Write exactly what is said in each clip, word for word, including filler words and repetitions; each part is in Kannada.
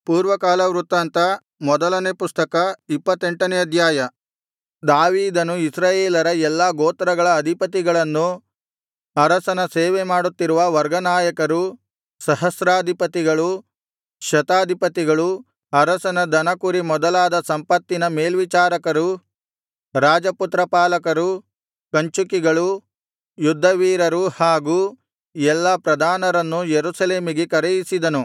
ಪೂರ್ವಕಾಲ ವೃತ್ತಾಂತ ಮೊದಲನೇ ಪುಸ್ತಕ ಇಪ್ಪತ್ತೆಂಟನೇ ಅಧ್ಯಾಯ. ದಾವೀದನು ಇಸ್ರಾಯೇಲರ ಎಲ್ಲಾ ಗೋತ್ರಗಳ ಅಧಿಪತಿಗಳನ್ನೂ, ಅರಸನ ಸೇವೆ ಮಾಡುತ್ತಿರುವ ವರ್ಗನಾಯಕರು, ಸಹಸ್ರಾಧಿಪತಿಗಳು, ಶತಾಧಿಪತಿಗಳು, ಅರಸನ ದನಕುರಿ ಮೊದಲಾದ ಸಂಪತ್ತಿನ ಮೇಲ್ವಿಚಾರಕರು, ರಾಜಪುತ್ರಪಾಲಕರು, ಕಂಚುಕಿಗಳು, ಯುದ್ಧವೀರರು ಹಾಗೂ ಎಲ್ಲಾ ಪ್ರಧಾನರನ್ನು ಯೆರೂಸಲೇಮಿಗೆ ಕರೆಯಿಸಿದನು.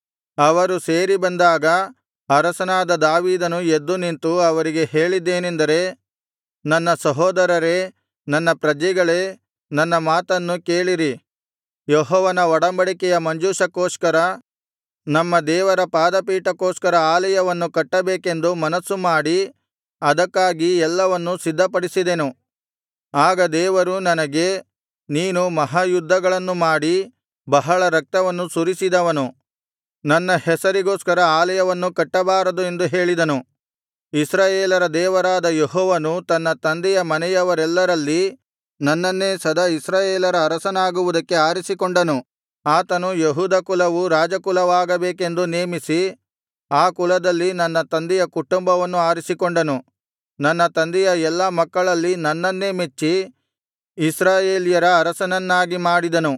ಅವರು ಸೇರಿ ಬಂದಾಗ ಅರಸನಾದ ದಾವೀದನು ಎದ್ದು ನಿಂತು ಅವರಿಗೆ ಹೇಳಿದ್ದೇನೆಂದರೆ, ನನ್ನ ಸಹೋದರರೇ, ನನ್ನ ಪ್ರಜೆಗಳೇ, ನನ್ನ ಮಾತನ್ನು ಕೇಳಿರಿ. ಯೆಹೋವನ ಒಡಂಬಡಿಕೆಯ ಮಂಜೂಷಕ್ಕೋಸ್ಕರ, ನಮ್ಮ ದೇವರ ಪಾದಪೀಠಕ್ಕೋಸ್ಕರ ಆಲಯವನ್ನು ಕಟ್ಟಬೇಕೆಂದು ಮನಸ್ಸು ಮಾಡಿ ಅದಕ್ಕಾಗಿ ಎಲ್ಲವನ್ನೂ ಸಿದ್ಧಪಡಿಸಿದೆನು. ಆಗ ದೇವರು ನನಗೆ, ನೀನು ಮಹಾಯುದ್ಧಗಳನ್ನು ಮಾಡಿ ಬಹಳ ರಕ್ತವನ್ನು ಸುರಿಸಿದವನು, ನನ್ನ ಹೆಸರಿಗೋಸ್ಕರ ಆಲಯವನ್ನು ಕಟ್ಟಬಾರದು ಎಂದು ಹೇಳಿದನು. ಇಸ್ರಾಯೇಲರ ದೇವರಾದ ಯೆಹೋವನು ತನ್ನ ತಂದೆಯ ಮನೆಯವರೆಲ್ಲರಲ್ಲಿ ನನ್ನನ್ನೇ ಸದಾ ಇಸ್ರಾಯೇಲರ ಅರಸನಾಗುವುದಕ್ಕೆ ಆರಿಸಿಕೊಂಡನು. ಆತನು ಯೆಹೂದ ಕುಲವು ರಾಜಕುಲವಾಗಬೇಕೆಂದು ನೇಮಿಸಿ ಆ ಕುಲದಲ್ಲಿ ನನ್ನ ತಂದೆಯ ಕುಟುಂಬವನ್ನು ಆರಿಸಿಕೊಂಡನು. ನನ್ನ ತಂದೆಯ ಎಲ್ಲಾ ಮಕ್ಕಳಲ್ಲಿ ನನ್ನನ್ನೇ ಮೆಚ್ಚಿ ಇಸ್ರಾಯೇಲ್ಯರ ಅರಸನನ್ನಾಗಿ ಮಾಡಿದನು.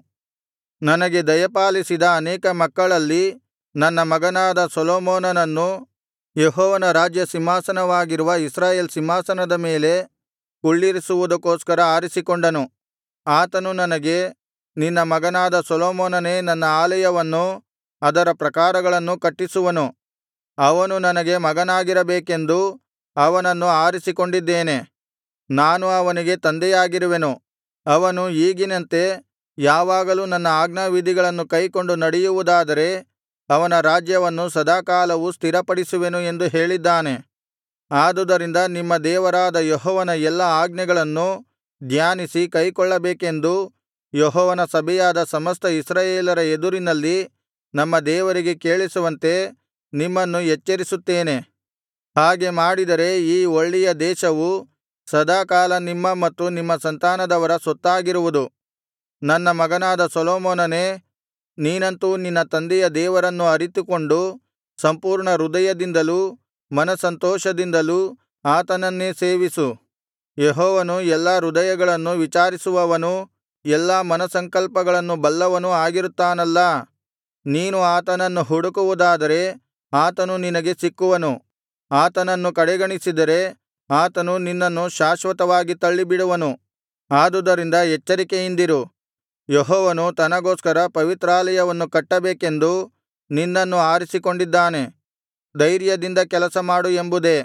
ನನಗೆ ದಯಪಾಲಿಸಿದ ಅನೇಕ ಮಕ್ಕಳಲ್ಲಿ ನನ್ನ ಮಗನಾದ ಸೊಲೊಮೋನನನ್ನು ಯೆಹೋವನ ರಾಜ್ಯ ಸಿಂಹಾಸನವಾಗಿರುವ ಇಸ್ರಾಯೇಲ್ ಸಿಂಹಾಸನದ ಮೇಲೆ ಕುಳ್ಳಿರಿಸುವುದಕ್ಕೋಸ್ಕರ ಆರಿಸಿಕೊಂಡನು. ಆತನು ನನಗೆ, ನಿನ್ನ ಮಗನಾದ ಸೊಲೊಮೋನನೇ ನನ್ನ ಆಲಯವನ್ನೂ ಅದರ ಪ್ರಾಕಾರಗಳನ್ನೂ ಕಟ್ಟಿಸುವನು. ಅವನು ನನಗೆ ಮಗನಾಗಿರಬೇಕೆಂದು ಅವನನ್ನು ಆರಿಸಿಕೊಂಡಿದ್ದೇನೆ. ನಾನು ಅವನಿಗೆ ತಂದೆಯಾಗಿರುವೆನು. ಅವನು ಈಗಿನಂತೆ ಯಾವಾಗಲೂ ನನ್ನ ಆಜ್ಞಾವಿಧಿಗಳನ್ನು ಕೈಕೊಂಡು ನಡೆಯುವುದಾದರೆ ಅವನ ರಾಜ್ಯವನ್ನು ಸದಾಕಾಲವೂ ಸ್ಥಿರಪಡಿಸುವೆನು ಎಂದು ಹೇಳಿದ್ದಾನೆ. ಆದುದರಿಂದ ನಿಮ್ಮ ದೇವರಾದ ಯೆಹೋವನ ಎಲ್ಲಾ ಆಜ್ಞೆಗಳನ್ನು ಧ್ಯಾನಿಸಿ ಕೈಕೊಳ್ಳಬೇಕೆಂದು ಯೆಹೋವನ ಸಭೆಯಾದ ಸಮಸ್ತ ಇಸ್ರಾಯೇಲರ ಎದುರಿನಲ್ಲಿ ನಮ್ಮ ದೇವರಿಗೆ ಕೇಳಿಸುವಂತೆ ನಿಮ್ಮನ್ನು ಎಚ್ಚರಿಸುತ್ತೇನೆ. ಹಾಗೆ ಮಾಡಿದರೆ ಈ ಒಳ್ಳೆಯ ದೇಶವು ಸದಾಕಾಲ ನಿಮ್ಮ ಮತ್ತು ನಿಮ್ಮ ಸಂತಾನದವರ ಸ್ವತ್ತಾಗಿರುವುದು. ನನ್ನ ಮಗನಾದ ಸೊಲೊಮೋನನೇ, ನೀನಂತೂ ನಿನ್ನ ತಂದೆಯ ದೇವರನ್ನು ಅರಿತುಕೊಂಡು ಸಂಪೂರ್ಣ ಹೃದಯದಿಂದಲೂ ಮನಸ್ಸಂತೋಷದಿಂದಲೂ ಆತನನ್ನೇ ಸೇವಿಸು. ಯೆಹೋವನು ಎಲ್ಲಾ ಹೃದಯಗಳನ್ನು ವಿಚಾರಿಸುವವನೂ ಎಲ್ಲಾ ಮನಸ್ಸಂಕಲ್ಪಗಳನ್ನು ಬಲ್ಲವನೂ ಆಗಿರುತ್ತಾನಲ್ಲಾ. ನೀನು ಆತನನ್ನು ಹುಡುಕುವುದಾದರೆ ಆತನು ನಿನಗೆ ಸಿಕ್ಕುವನು. ಆತನನ್ನು ಕಡೆಗಣಿಸಿದರೆ ಆತನು ನಿನ್ನನ್ನು ಶಾಶ್ವತವಾಗಿ ತಳ್ಳಿಬಿಡುವನು. ಆದುದರಿಂದ ಎಚ್ಚರಿಕೆಯಿಂದಿರು. ಯೆಹೋವನು ತನಗೋಸ್ಕರ ಪವಿತ್ರಾಲಯವನ್ನು ಕಟ್ಟಬೇಕೆಂದು ನಿನ್ನನ್ನು ಆರಿಸಿಕೊಂಡಿದ್ದಾನೆ. ಧೈರ್ಯದಿಂದ ಕೆಲಸ ಮಾಡು ಎಂಬುದೇ.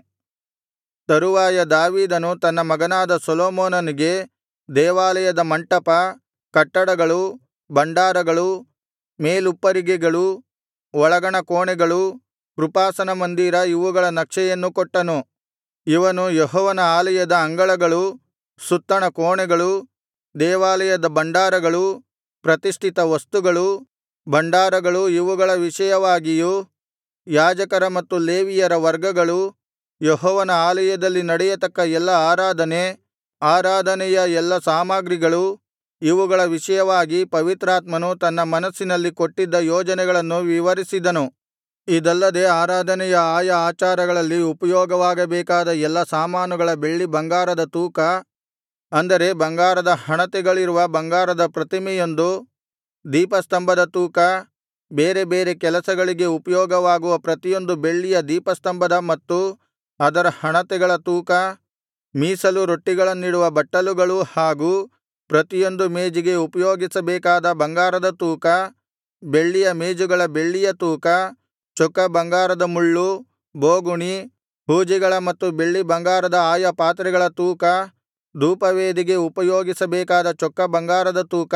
ತರುವಾಯ ದಾವೀದನು ತನ್ನ ಮಗನಾದ ಸೊಲೊಮೋನನಿಗೆ ದೇವಾಲಯದ ಮಂಟಪ, ಕಟ್ಟಡಗಳು, ಭಂಡಾರಗಳು, ಮೇಲುಪ್ಪರಿಗೆಗಳು, ಒಳಗಣ ಕೋಣೆಗಳು, ಕೃಪಾಸನ ಮಂದಿರ ಇವುಗಳ ನಕ್ಷೆಯನ್ನು ಕೊಟ್ಟನು. ಇವನು ಯೆಹೋವನ ಆಲಯದ ಅಂಗಳಗಳು, ಸುತ್ತಣ ಕೋಣೆಗಳು, ದೇವಾಲಯದ ಭಂಡಾರಗಳು, ಪ್ರತಿಷ್ಠಿತ ವಸ್ತುಗಳು, ಭಂಡಾರಗಳು ಇವುಗಳ ವಿಷಯವಾಗಿಯೂ, ಯಾಜಕರ ಮತ್ತು ಲೇವಿಯರ ವರ್ಗಗಳು, ಯೆಹೋವನ ಆಲಯದಲ್ಲಿ ನಡೆಯತಕ್ಕ ಎಲ್ಲಾ ಆರಾಧನೆ, ಆರಾಧನೆಯ ಎಲ್ಲಾ ಸಾಮಗ್ರಿಗಳು ಇವುಗಳ ವಿಷಯವಾಗಿ ಪವಿತ್ರಾತ್ಮನು ತನ್ನ ಮನಸ್ಸಿನಲ್ಲಿ ಕೊಟ್ಟಿದ್ದ ಯೋಜನೆಗಳನ್ನು ವಿವರಿಸಿದನು. ಇದಲ್ಲದೆ ಆರಾಧನೆಯ ಆಯಾ ಆಚಾರಗಳಲ್ಲಿ ಉಪಯೋಗವಾಗಬೇಕಾದ ಎಲ್ಲಾ ಸಾಮಾನುಗಳ ಬೆಳ್ಳಿ ಬಂಗಾರದ ತೂಕ, ಅಂದರೆ ಬಂಗಾರದ ಹಣತೆಗಳಿರುವ ಬಂಗಾರದ ಪ್ರತಿಮೆಯೊಂದು, ದೀಪಸ್ತಂಭದ ತೂಕ, ಬೇರೆ ಬೇರೆ ಕೆಲಸಗಳಿಗೆ ಉಪಯೋಗವಾಗುವ ಪ್ರತಿಯೊಂದು ಬೆಳ್ಳಿಯ ದೀಪಸ್ತಂಭದ ಮತ್ತು ಅದರ ಹಣತೆಗಳ ತೂಕ, ಮೀಸಲು ರೊಟ್ಟಿಗಳನ್ನಿಡುವ ಬಟ್ಟಲುಗಳು ಹಾಗೂ ಪ್ರತಿಯೊಂದು ಮೇಜಿಗೆ ಉಪಯೋಗಿಸಬೇಕಾದ ಬಂಗಾರದ ತೂಕ, ಬೆಳ್ಳಿಯ ಮೇಜುಗಳ ಬೆಳ್ಳಿಯ ತೂಕ, ಚೊಕ್ಕ ಬಂಗಾರದ ಮುಳ್ಳು, ಬೋಗುಣಿ, ಹೂಜಿಗಳ ಮತ್ತು ಬೆಳ್ಳಿ ಬಂಗಾರದ ಆಯಾ ಪಾತ್ರೆಗಳ ತೂಕ, ಧೂಪವೇದಿಗೆ ಉಪಯೋಗಿಸಬೇಕಾದ ಚೊಕ್ಕ ಬಂಗಾರದ ತೂಕ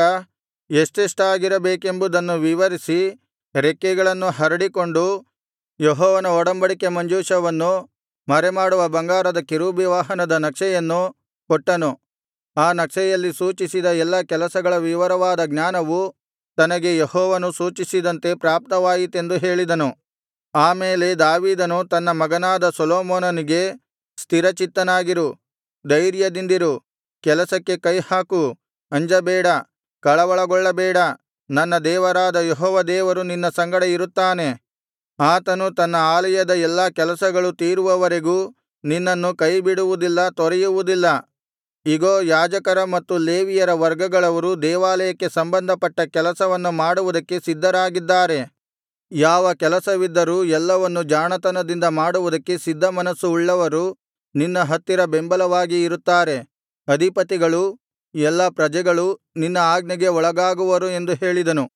ಎಷ್ಟೆಷ್ಟಾಗಿರಬೇಕೆಂಬುದನ್ನು ವಿವರಿಸಿ, ರೆಕ್ಕೆಗಳನ್ನು ಹರಡಿಕೊಂಡು ಯೆಹೋವನ ಒಡಂಬಡಿಕೆ ಮಂಜೂಷವನ್ನು ಮರೆಮಾಡುವ ಬಂಗಾರದ ಕೆರೂಬಿವಾಹನದ ನಕ್ಷೆಯನ್ನು ಕೊಟ್ಟನು. ಆ ನಕ್ಷೆಯಲ್ಲಿ ಸೂಚಿಸಿದ ಎಲ್ಲಾ ಕೆಲಸಗಳ ವಿವರವಾದ ಜ್ಞಾನವು ತನಗೆ ಯೆಹೋವನು ಸೂಚಿಸಿದಂತೆ ಪ್ರಾಪ್ತವಾಯಿತೆಂದು ಹೇಳಿದನು. ಆ ಮೇಲೆ ದಾವೀದನು ತನ್ನ ಮಗನಾದ ಸೊಲೊಮೋನನಿಗೆ, ಸ್ಥಿರಚಿತ್ತನಾಗಿರು, ಧೈರ್ಯದಿಂದಿರು, ಕೆಲಸಕ್ಕೆ ಕೈಹಾಕು, ಅಂಜಬೇಡ, ಕಳವಳಗೊಳ್ಳಬೇಡ. ನನ್ನ ದೇವರಾದ ಯೆಹೋವ ದೇವರು ನಿನ್ನ ಸಂಗಡ ಇರುತ್ತಾನೆ. ಆತನು ತನ್ನ ಆಲಯದ ಎಲ್ಲಾ ಕೆಲಸಗಳು ತೀರುವವರೆಗೂ ನಿನ್ನನ್ನು ಕೈಬಿಡುವುದಿಲ್ಲ ತೊರೆಯುವುದಿಲ್ಲ. ಇಗೋ, ಯಾಜಕರ ಮತ್ತು ಲೇವಿಯರ ವರ್ಗಗಳವರು ದೇವಾಲಯಕ್ಕೆ ಸಂಬಂಧಪಟ್ಟ ಕೆಲಸವನ್ನು ಮಾಡುವುದಕ್ಕೆ ಸಿದ್ಧರಾಗಿದ್ದಾರೆ. ಯಾವ ಕೆಲಸವಿದ್ದರೂ ಎಲ್ಲವನ್ನು ಜಾಣತನದಿಂದ ಮಾಡುವುದಕ್ಕೆ ಸಿದ್ಧಮನಸ್ಸು ಉಳ್ಳವರು ನಿನ್ನ ಹತ್ತಿರ ಬೆಂಬಲವಾಗಿ ಇರುತ್ತಾರೆ. ಅಧಿಪತಿಗಳೂ ಎಲ್ಲಾ ಪ್ರಜೆಗಳೂ ನಿನ್ನ ಆಜ್ಞೆಗೆ ಒಳಗಾಗುವರು ಎಂದು ಹೇಳಿದನು.